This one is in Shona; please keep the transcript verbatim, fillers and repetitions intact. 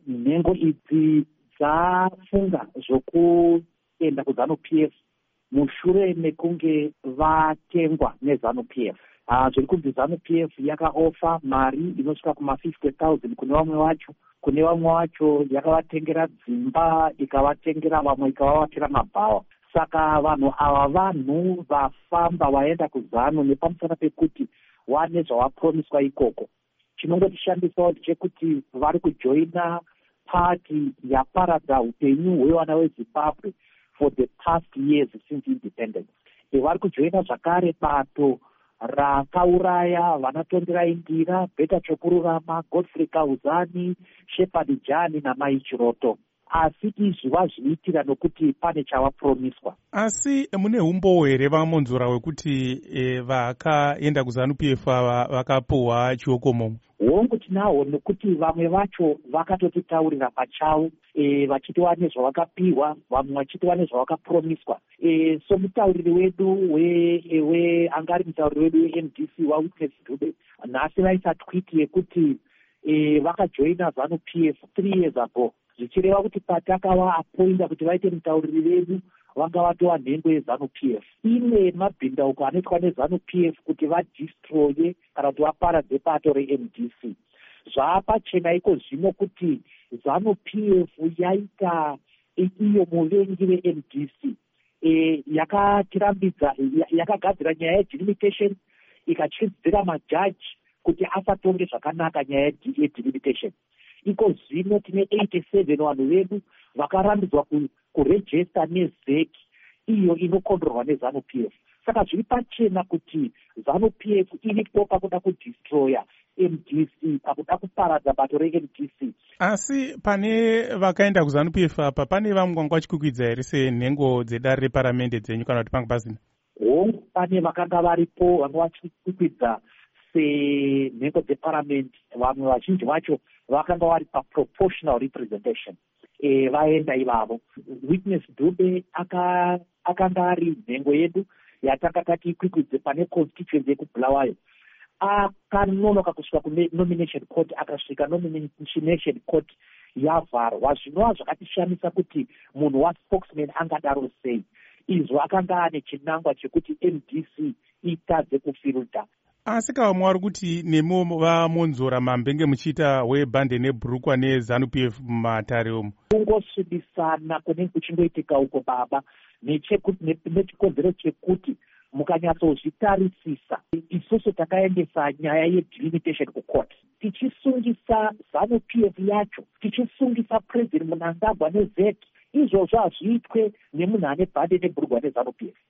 nhengo idzi dzafunga zvokuenda kuZANU-P F mushure mekunge vatengwa neZANU-P F. Uh, zviri kunzi ZANU-P F yakaofa mari inosvika kuma fifty thousand kune vamwe vacho, kune vamwe vacho yakavatengera dzimba, ikavatengera vamwe ikavavatira mabhawa. Saka vanhu ava vanhu vafamba vaenda kuZANU nepamusana pekuti wane zvavapromiswa ikoko. Chinongotishandisawo chekuti vari kujoina pati yaparadza upenyu hwevana veZimbabwe for the past years since independence. E vari kujoina zvakare bato rakauraya vanatonderai Ndira, Beta Chokururama, Godfrey Kauzani, Shepherd Jani naMai Chiroto. Asi izvi vazviitira nokuti pane chavapromiswa. Asi mune umbowo here vamonzora wekuti e, vakaenda kuZANU-P F vakapuhwa chiokomo? Hongu tinahwo, nokuti vamwe vacho vakatotitaurira pachavo e, vachitiwa nezvavakapiwa, vamwe vachitiwa nezvavakapromiswa. E, so mutauriri wedu we, e, we angari mutauriri wedu we-M D C waWitness Dube nhasi vaisa tweet yekuti e, vakajoina ZANU-P F three years ago. Zvichireva kuti patakava apoinda kuti vaite mutauriri vedu vanga vatova nhengo yeZANU-P F. Ine mabhindauko anoitwa neZANU-P F kuti vadistroye kana kuti vaparadze bato re-M D C. Zvaapachena iko zvino kuti ZANU-P F yaita iyo muvengi ve-M D C. E, yakatirambidza, yakagadzira nyaya yedelimitation, ikachidzira majaji kuti asatonge zvakanaka nyaya yedelimitation. Iko zvino tine eighty-seven vanhu vedu vakarambidzwa kurejista nezeki iyo inokondorwa neZANU-P F. Saka zviri pachena kuti ZANU-P F iripo pakuda kudistroya M D C, pakuda kuparadza bato re-M D C. Asi pane vakaenda kuZANU-P F apa pane vamwe vanga vachikukwidza here senhengo dzedare reparamende dzenyu kana kuti panga pasina? Hongu, pane vakanga varipo vanga vachikukwidza senhengo dzeparamende. Vamwe vazhinji vacho vakanga vari paproportional representation. E, vaenda ivavo. Witness Dube aka, akanga ari nhengo yedu yatanga tati ikwikwidze pane constituency yekubulawayo. Akanonoka kusvika kunomination court, akasvika nomination court yavharwa. Zvinova zvakatishamisa kuti munhu waspokesman angadaro sei. Izvo akanga ane chinangwa chekuti M D C itadze kufilta. Asi kavamwe vari kuti nemo vamonzora mambenge muchiita webhande nebhurukwa neZANU-P F mumatare umu? Kungosvibisana kune kuchingoitika uko baba, nechikonzero chekuti mukanyatsozvitarisisa isusu takaendesa nyaya yedelimitation kucourt, tichisungisa ZANU-P F yacho, tichisungisa President Mnangagwa nezeki. Izvozvo hazviitwe nemunhu ane bhande nebhurukwa neZANU-P F.